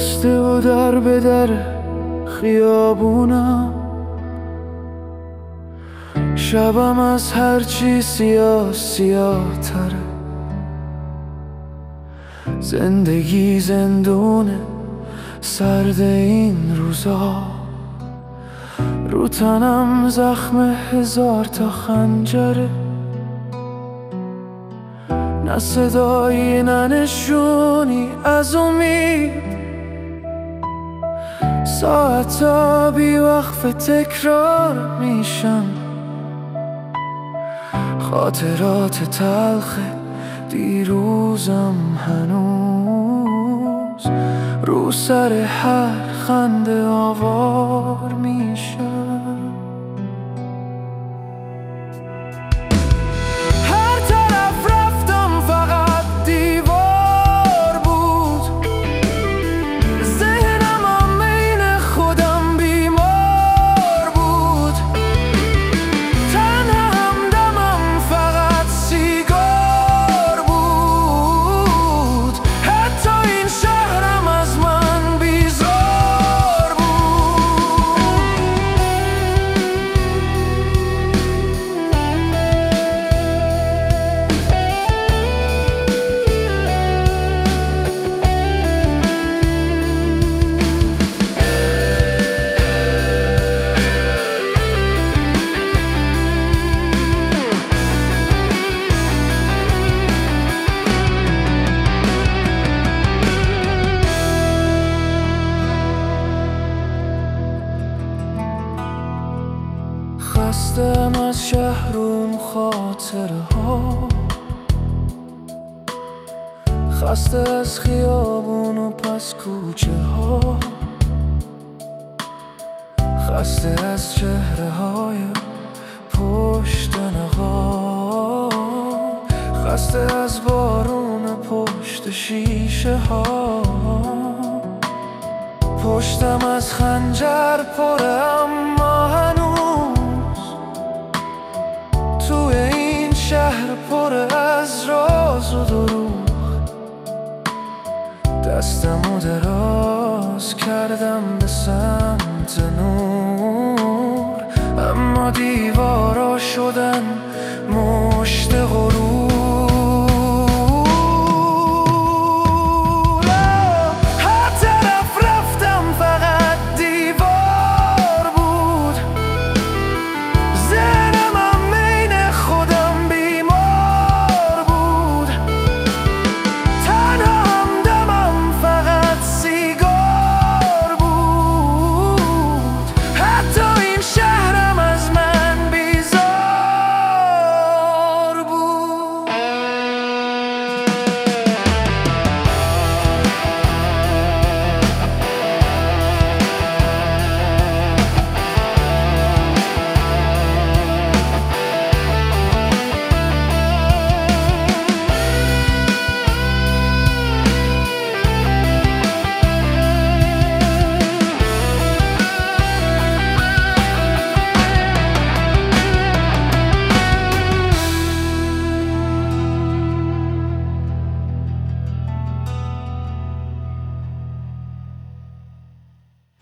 بسته و در به در خیابونم، شبم از هرچی سیاه سیاه تره. زندگی زندونه سرد این روزا، رو تنم زخم 1000 تا خنجره. نه صدایی نه نشونی از امید، ساعتا بیوقف تکرار میشن. خاطرات تلخ دیروزم هنوز رو سر هر خنده آوار میشن. خستم از شهر و خاطره ها، خسته از خیابون و پس کوچه ها، خسته از چهره های پشت نقاب، خسته از بارون پشت شیشه ها. پشتم از خنجر پره اما هنوز توی این شهر پر از راز و دروغ. دستمو دراز کردم به سمت نور، اما دیوارا شدن